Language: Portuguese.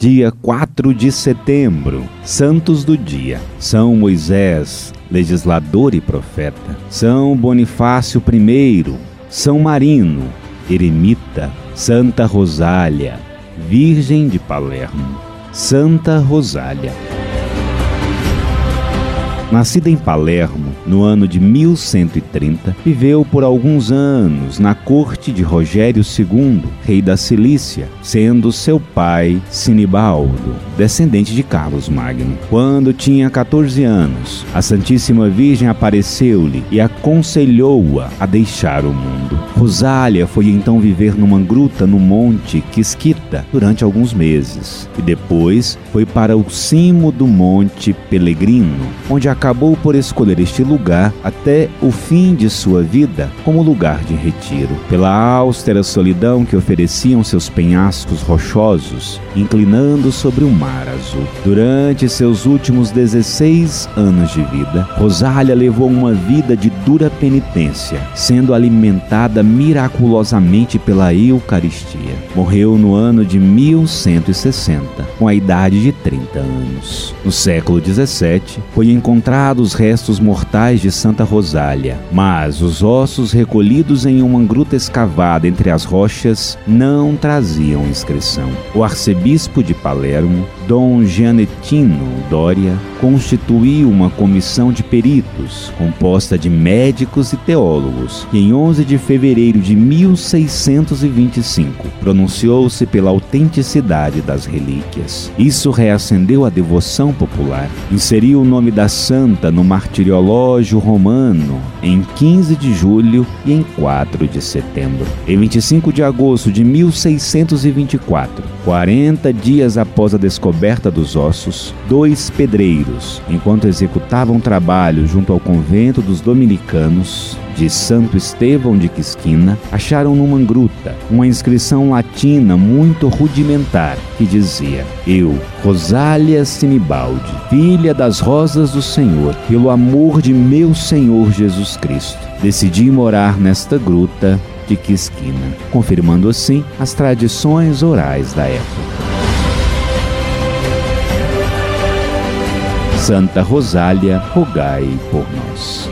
Dia 4 de setembro, santos do dia: São Moisés, legislador e profeta; São Bonifácio I, São Marino, eremita; Santa Rosália, Virgem de Palermo. Santa Rosália. Nascida em Palermo, no ano de 1130, viveu por alguns anos na corte de Rogério II, rei da Cilícia, sendo seu pai Sinibaldo, descendente de Carlos Magno. Quando tinha 14 anos, a Santíssima Virgem apareceu-lhe e aconselhou-a a deixar o mundo. Rosália foi então viver numa gruta no Monte Quisquita durante alguns meses, e depois foi para o cimo do Monte Pelegrino, onde acabou por escolher este lugar até o fim de sua vida como lugar de retiro, pela austera solidão que ofereciam seus penhascos rochosos, inclinando sobre o mar azul. Durante seus últimos 16 anos de vida, Rosália levou uma vida de dura penitência, sendo alimentada miraculosamente pela Eucaristia. Morreu no ano de 1160, com a idade de 30 anos. No século XVII, foi encontrados os restos mortais de Santa Rosália, mas os ossos recolhidos em uma gruta escavada entre as rochas não traziam inscrição. O arcebispo de Palermo, Dom Gianettino Doria, constituiu uma comissão de peritos, composta de médicos e teólogos, que em 11 de fevereiro de 1625 pronunciou-se pela autenticidade das relíquias. Isso reacendeu a devoção popular, inseriu o nome da santa no martiriológio romano em 15 de julho e em 4 de setembro. Em 25 de agosto de 1624, 40 dias após a descoberta dos ossos, 2 pedreiros, enquanto executavam trabalho junto ao convento dos dominicanos de Santo Estevão de Quisquina, acharam numa gruta uma inscrição latina muito rudimentar que dizia: Eu, Rosália Sinibaldi, filha das rosas do Senhor, pelo amor de meu Senhor Jesus Cristo, decidi morar nesta gruta de Quisquina, confirmando assim as tradições orais da época. Santa Rosália, rogai por nós.